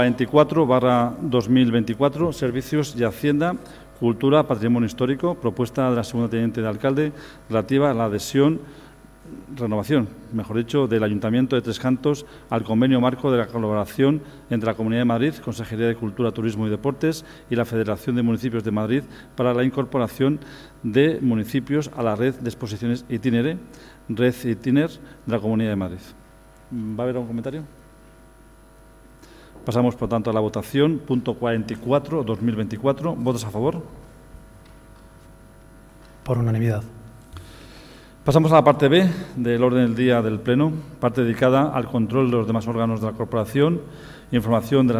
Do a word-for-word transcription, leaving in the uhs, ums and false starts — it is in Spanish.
veinticuatro barra dos mil veinticuatro, Servicios y Hacienda, Cultura, Patrimonio Histórico, propuesta de la segunda teniente de alcalde relativa a la adhesión, renovación, mejor dicho, del Ayuntamiento de Tres Cantos al convenio marco de la colaboración entre la Comunidad de Madrid, Consejería de Cultura, Turismo y Deportes y la Federación de Municipios de Madrid para la incorporación de municipios a la red de exposiciones Itinere, red Itiner de la Comunidad de Madrid. ¿Va a haber algún comentario? Pasamos, por tanto, a la votación. Punto cuarenta y cuatro, dos mil veinticuatro. ¿Votos a favor? Por unanimidad. Pasamos a la parte B del orden del día del Pleno, parte dedicada al control de los demás órganos de la Corporación, información de la